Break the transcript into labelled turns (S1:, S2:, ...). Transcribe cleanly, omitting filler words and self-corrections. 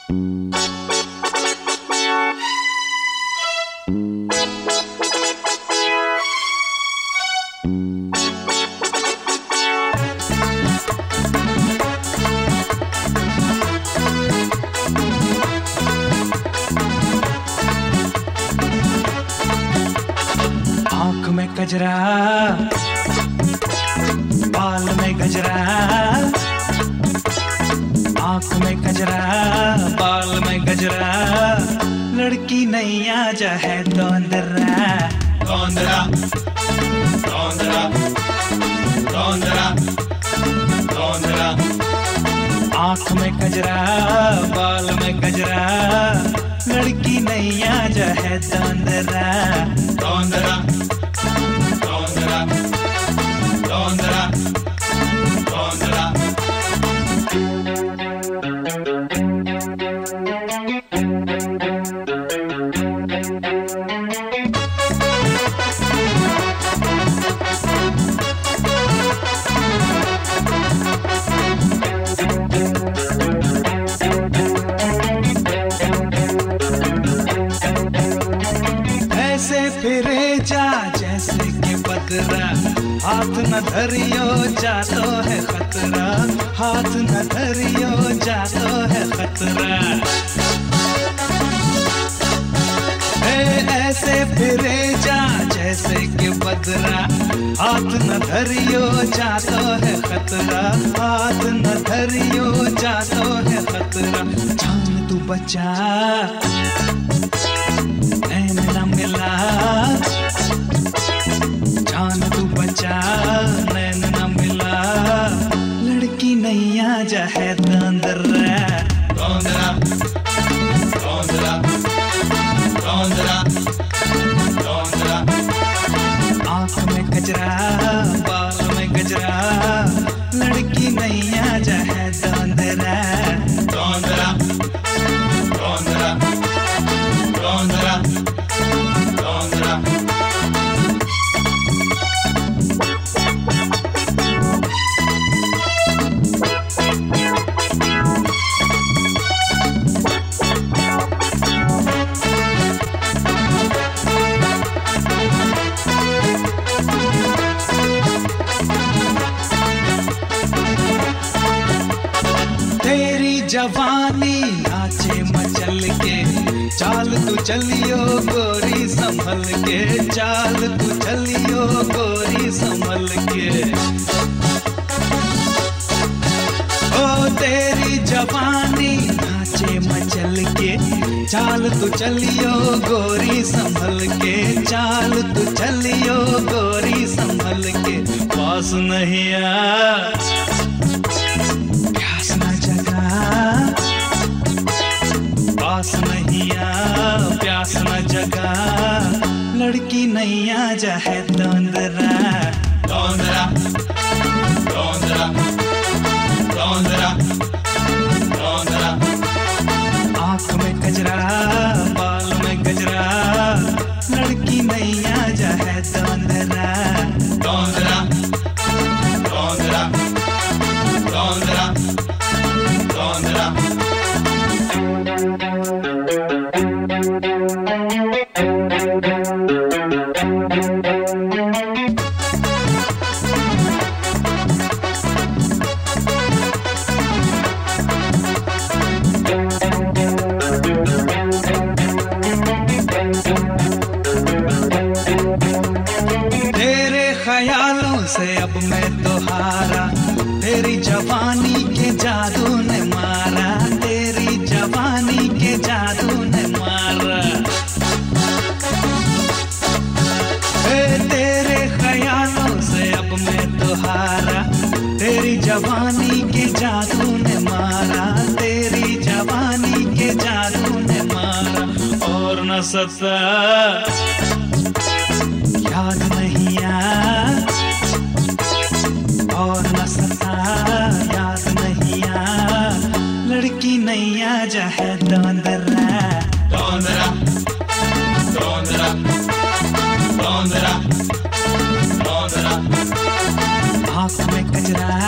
S1: आँख में कजरा, बाल में गजरा, आँख में कजरा, बाल में गजरा, लड़की नैया जा है तोंदरा तोंदरा तोंदरा तोंदरा तोंदरा। आँख में कजरा, बाल में गजरा, लड़की नैया जा है तोंदरा तोंदरा तोंदरा तोंदरा तोंदरा। ऐसे फिरे जा जैसे कि बदरा, हाथ न धरियो जातो है खतरा, हाथ न धरियो जातो है खतरा। ऐसे फिरे जा जैसे कि बदरा, हाथ न धरियो जातो है खतरा, हाथ न धरियो जातो है खतरा। जान तू बचा नैन न मिला, जान तू बचा नैन न मिला, लड़की नैया जा है तोंदरा तोंदरा तोंदरा तोंदरा तोंदरा। आँख में गजरा, बाल में गजरा, लड़की नैया जा है तोंदरा तोंदरा तोंदरा तोंदरा तोंदरा। तेरी जवानी नाचे मचल के, चाल तू चलियो गोरी संभल के, चाल तू चलियो गोरी संभल के। ओ तेरी जवानी नाचे मचल के, चाल तू चलियो गोरी संभल के, चाल तू चलियो गोरी संभल के। पास नहीं आ प्यास न जगा, पास नहीं आ प्यास न जगा, लड़की नैया जा है तोंदरा तोंदरा तोंदरा तोंदरा तोंदरा। आँख में गजरा, बाल में गजरा, लड़की नैया जा है तोंदरा तोंदरा तोंदरा तोंदरा तोंदरा। तेरे ख्यालों से अब मैं तो हारा, तेरी जवानी के जादू ने मारा, तेरी जवानी के जादू ने मारा। तेरे ख्यालों से अब मैं तो हारा, तेरी जवानी के जादू ने मारा, तेरी जवानी के जादू ने मारा। और न सता याद नहीं आ, और न सता याद नहीं आ, लड़की नैया जा है तोंदरा तोंदरा तोंदरा तोंदरा तोंदरा। आँख में गजरा,